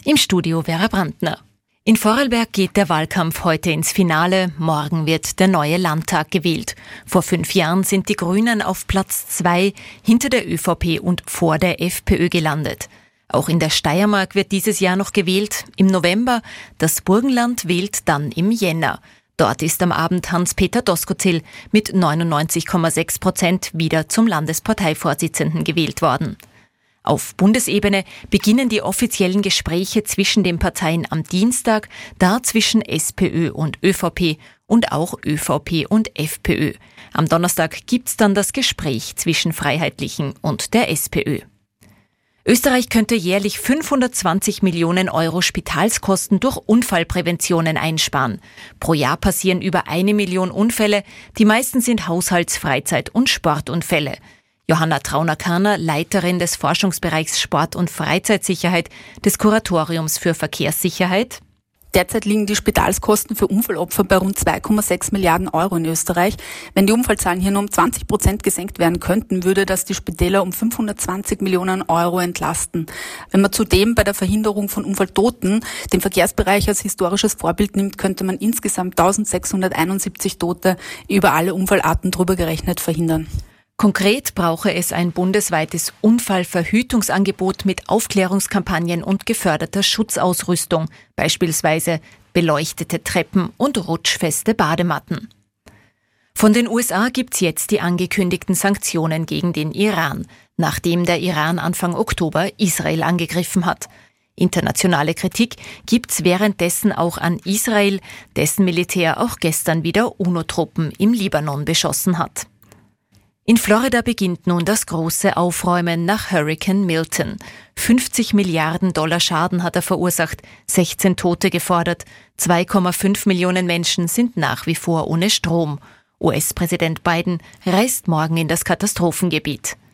Im Studio Vera Brandner. In Vorarlberg geht der Wahlkampf heute ins Finale. Morgen wird der neue Landtag gewählt. Vor 5 Jahren sind die Grünen auf Platz 2 hinter der ÖVP und vor der FPÖ gelandet. Auch in der Steiermark wird dieses Jahr noch gewählt. Im November. Das Burgenland wählt dann im Jänner. Dort ist am Abend Hans-Peter Doskozil mit 99,6% wieder zum Landesparteivorsitzenden gewählt worden. Auf Bundesebene beginnen die offiziellen Gespräche zwischen den Parteien am Dienstag, da zwischen SPÖ und ÖVP und auch ÖVP und FPÖ. Am Donnerstag gibt's dann das Gespräch zwischen Freiheitlichen und der SPÖ. Österreich könnte jährlich 520 Millionen Euro Spitalskosten durch Unfallpräventionen einsparen. Pro Jahr passieren über 1 Million Unfälle, die meisten sind Haushalts-, Freizeit- und Sportunfälle. Johanna Trauner-Karner, Leiterin des Forschungsbereichs Sport- und Freizeitsicherheit des Kuratoriums für Verkehrssicherheit. Derzeit liegen die Spitalskosten für Unfallopfer bei rund 2,6 Milliarden Euro in Österreich. Wenn die Unfallzahlen hier nur um 20% gesenkt werden könnten, würde das die Spitäler um 520 Millionen Euro entlasten. Wenn man zudem bei der Verhinderung von Unfalltoten den Verkehrsbereich als historisches Vorbild nimmt, könnte man insgesamt 1671 Tote über alle Unfallarten drüber gerechnet verhindern. Konkret brauche es ein bundesweites Unfallverhütungsangebot mit Aufklärungskampagnen und geförderter Schutzausrüstung, beispielsweise beleuchtete Treppen und rutschfeste Badematten. Von den USA gibt's jetzt die angekündigten Sanktionen gegen den Iran, nachdem der Iran Anfang Oktober Israel angegriffen hat. Internationale Kritik gibt's währenddessen auch an Israel, dessen Militär auch gestern wieder UNO-Truppen im Libanon beschossen hat. In Florida beginnt nun das große Aufräumen nach Hurricane Milton. 50 Milliarden Dollar Schaden hat er verursacht, 16 Tote gefordert. 2,5 Millionen Menschen sind nach wie vor ohne Strom. US-Präsident Biden reist morgen in das Katastrophengebiet.